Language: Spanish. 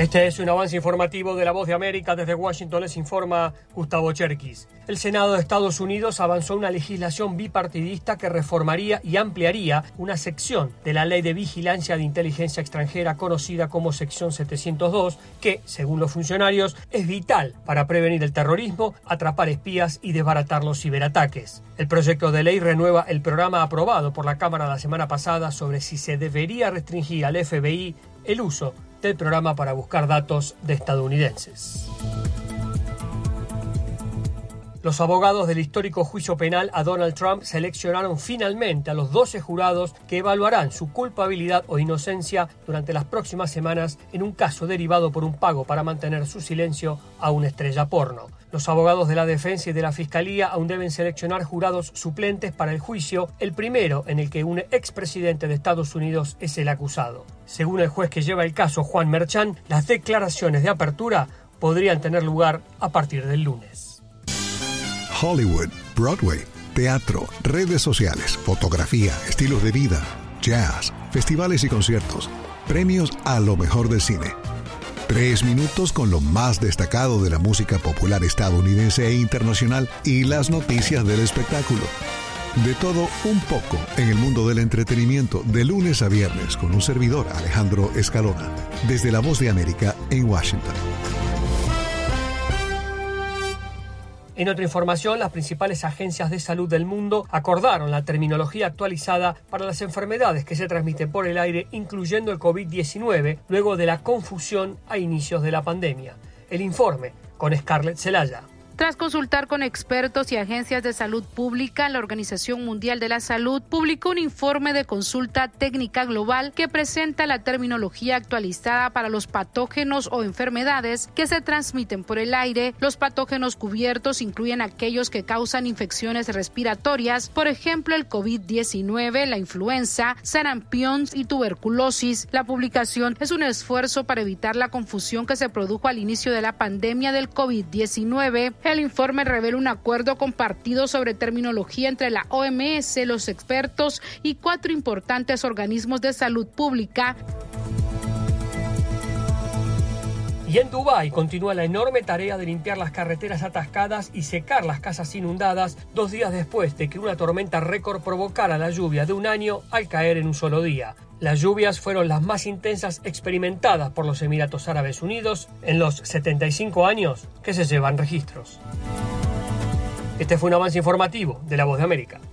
Este es un avance informativo de La Voz de América. Desde Washington les informa Gustavo Cherkis. El Senado de Estados Unidos avanzó una legislación bipartidista que reformaría y ampliaría una sección de la Ley de Vigilancia de Inteligencia Extranjera conocida como Sección 702, que, según los funcionarios, es vital para prevenir el terrorismo, atrapar espías y desbaratar los ciberataques. El proyecto de ley renueva el programa aprobado por la Cámara la semana pasada sobre si se debería restringir al FBI el uso del programa para buscar datos de estadounidenses. Los abogados del histórico juicio penal a Donald Trump seleccionaron finalmente a los 12 jurados que evaluarán su culpabilidad o inocencia durante las próximas semanas en un caso derivado por un pago para mantener su silencio a una estrella porno. Los abogados de la defensa y de la fiscalía aún deben seleccionar jurados suplentes para el juicio, el primero en el que un expresidente de Estados Unidos es el acusado. Según el juez que lleva el caso, Juan Merchan, las declaraciones de apertura podrían tener lugar a partir del lunes. Hollywood, Broadway, teatro, redes sociales, fotografía, estilos de vida, jazz, festivales y conciertos, premios a lo mejor del cine. 3 minutos con lo más destacado de la música popular estadounidense e internacional y las noticias del espectáculo. De todo un poco en el mundo del entretenimiento, de lunes a viernes, con un servidor, Alejandro Escalona, desde La Voz de América en Washington. En otra información, las principales agencias de salud del mundo acordaron la terminología actualizada para las enfermedades que se transmiten por el aire, incluyendo el COVID-19, luego de la confusión a inicios de la pandemia. El informe con Scarlett Zelaya. Tras consultar con expertos y agencias de salud pública, la Organización Mundial de la Salud publicó un informe de consulta técnica global que presenta la terminología actualizada para los patógenos o enfermedades que se transmiten por el aire. Los patógenos cubiertos incluyen aquellos que causan infecciones respiratorias, por ejemplo el COVID-19, la influenza, sarampión y tuberculosis. La publicación es un esfuerzo para evitar la confusión que se produjo al inicio de la pandemia del COVID-19. El informe revela un acuerdo compartido sobre terminología entre la OMS, los expertos y 4 importantes organismos de salud pública. Y en Dubái continúa la enorme tarea de limpiar las carreteras atascadas y secar las casas inundadas 2 días después de que una tormenta récord provocara la lluvia de un año al caer en un solo día. Las lluvias fueron las más intensas experimentadas por los Emiratos Árabes Unidos en los 75 años que se llevan registros. Este fue un avance informativo de La Voz de América.